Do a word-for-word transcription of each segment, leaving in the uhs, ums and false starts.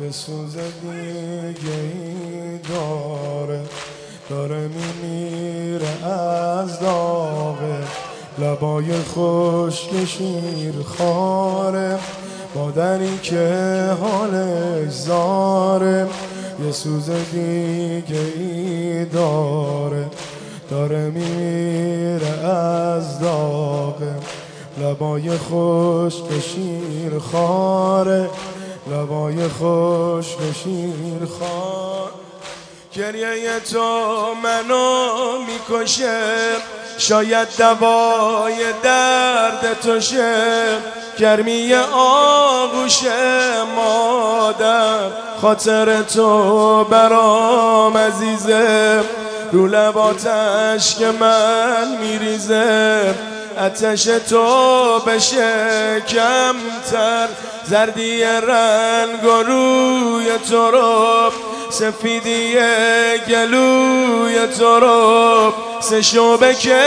یه سوز دیگه ای داره داره میمیره از داغه، لبای خشک شیر خاره، مادری که حالش زاره. یه سوز دیگه ای داره داره میمیره از داغه، لبای خشک شیر خاره، لبای خشک شیر خاره. گریه تو منو میکشه، شاید دوای درد تو شه، گرمی آغوش مادر، خاطر تو برام عزیزه، رو لباتش که من میریزه، آتش تو بشه کمتر، زردی رنگ و روی تو رو، سفیدی گلوی تو رو، سه شعبه که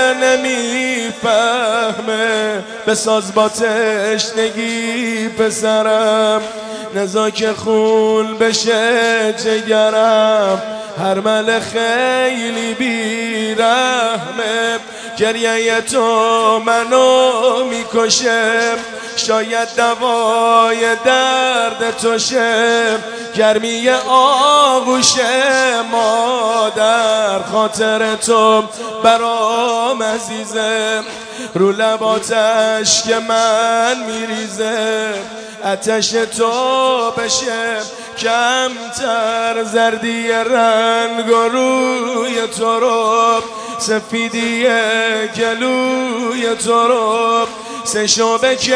نمیفهمه، بساز با تشنگی پسرم، نزا که خون بشه جگرم، هر مل خیلی بیرحمه. گریه تو منو میکشه، شاید دوای درد تو شه، گرمی آغوش مادر، خاطر تو برام عزیزه، رو لباتش که من میریزه، آتش تو بشه کمتر، زردی رنگ و روی تو رو، سفیدی گلوی تو رو، سه شعبه که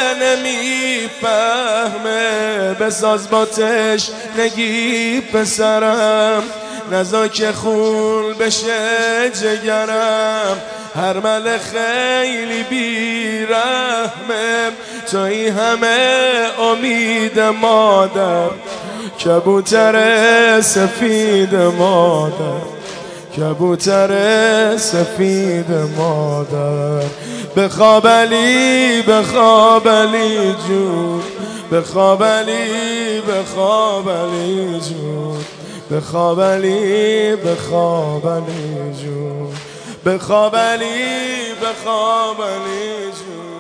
نمیفهمه، بساز با تشنگی پسرم، نزا که خون بشه جگرم، هر مل خیلی بیرحمه، توی همه امید مادر، کبوتر سفید مادر، کبوتر سفید مادر. بخواب علی بخواب علی جون، بخواب علی بخواب علی جون، بخواب علی بخواب علی جون، بخواب علی بخواب علی جون.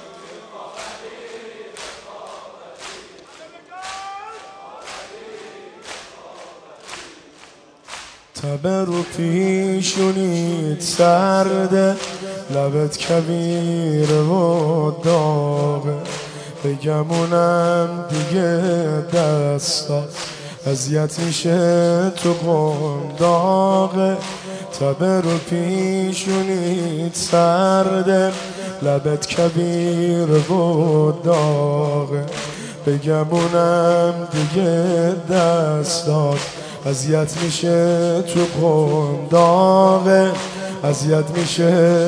تبه رو پیشونیت سرده، لبت کبیره و داغه، بگمونم دیگه دستا اذیت میشه تو قنداقه. تبه رو پیشونیت سرده، لبت کبیره و داغه، بگمونم دیگه دستات اذیت میشه تو قنداقه، اذیت میشه.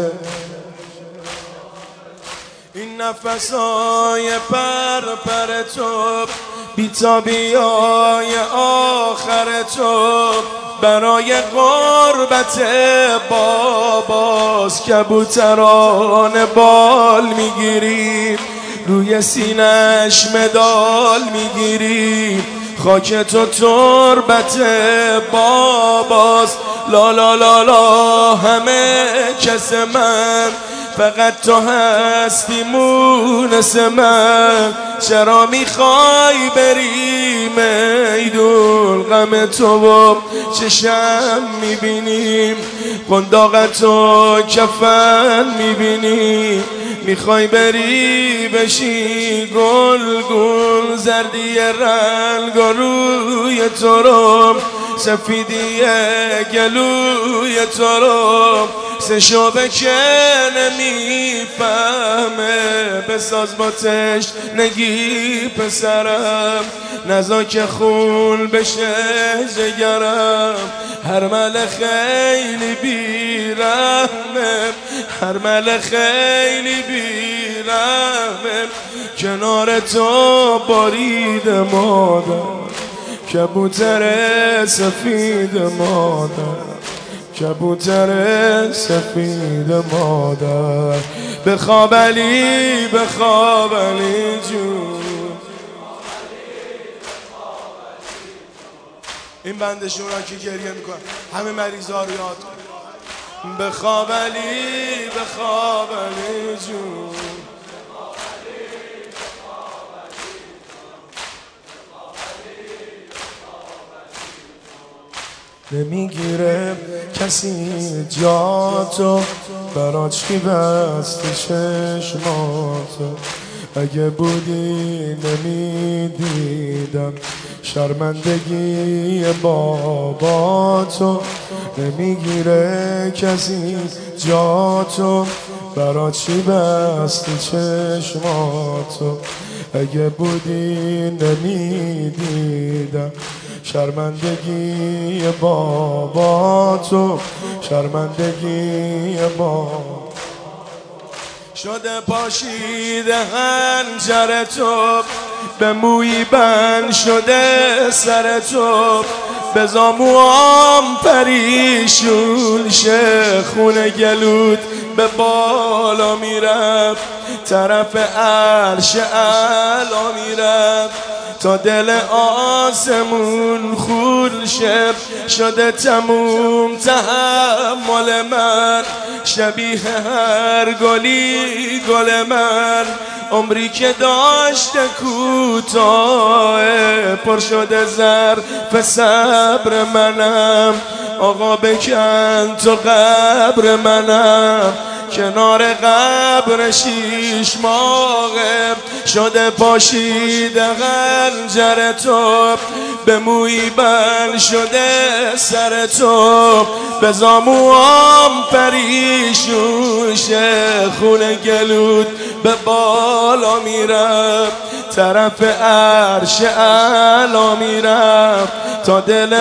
این نفسای پر پر تو، بیتابیای آخر تو، برای قربت باباست، کبوتران بال میگیری، روی سینش مدال میگیری، خاک تو تربت باباست. لا لا لا لا همه کس من، فقط تو هستی مونس من، چرا میخوای بری میدون، غم تو و چشم میبینیم، قنداقت و کفن میبینی، میخوای بری بشی گل گل، زردی رنگ و روی تو رو، سفیدی گلوی تو رو، سه شعبه که نمیفهمه، بساز با تشنگی پسرم، نزا که خون بشه جگرم، هر مل خیلی بیرحمه، هر مل خیلی بیرحمه، کنار تو بارید مادر، کبوتر سفید مادر، کبوتر سفید مادر. بخواب علی بخواب علی جون، این بندشون را که گریه میکنن همه مریضا رو یاد کن. بخواب علی بخواب علی جون، نمیگیره کسی جاتو، برات چی بستی چشماتو، اگه بودی نمیدیدم شرمندگی باباتو، نمیگیره کسی جاتو، برات چی بستی چشماتو، اگه بودی نمیدیدم شرمندگی باباتو، شرمندگی بابا شده پاشیده هنجر تو، به موی بند شده سر تو، به زاموام پریشون شه، خونه گلود به بالا میرفت، طرف عرش اعلا میرفت، تا دل آسمون خون شب شده تموم تحمل من، شبیه هر گلی گل من، عمری که داشته کوتاه پر شده ظرف صبر منم، آقا بکن تو قبر منم، کنار قبر شیش ماهه شده پاشیده خنجر تو، به موی بند شده سر تو، به زاموام پریشون شه، خونه گلود به بالا میرم، طرف عرش اعلا میرم، تا دل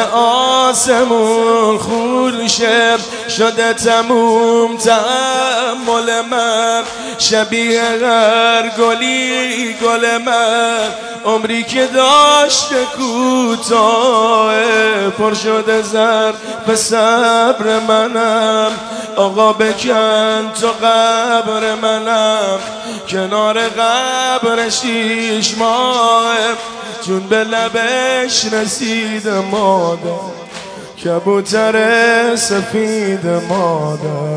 آسمون خون شه شده تموم تحمل من، شبیه هر گلی گل من، عمری که داشته کوتاه پر شده ظرف صبر منم، آقا بکن تو قبر منم، کنار قبر شیش ماه جون به لبش رسید مادر، کبوتر سفید مادر،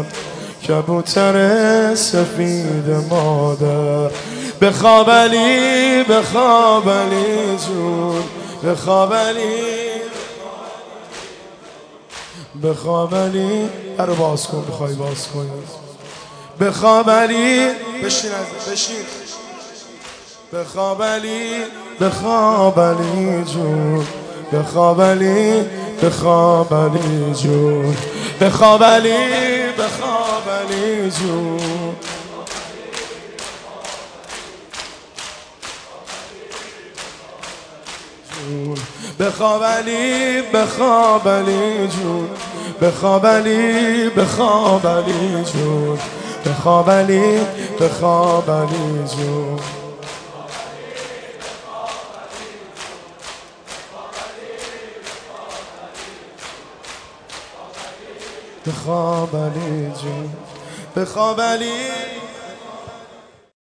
کبوتر سفید مادر، بخواب علی بخواب علی جون، بخواب علی بخواب علی، برو باز کن بخوای باز کنی، بخواب علی، بشین از بشین، بخواب علی بخواب علی جون، بخواب علی بخواب علی جون، بخواب علی بخواب علی جون، بخواب علی بخواب علی جون، بخواب علی بخواب علی جون، بخواب علی بخواب علی جون، بخواب علی جون، بخواب علی.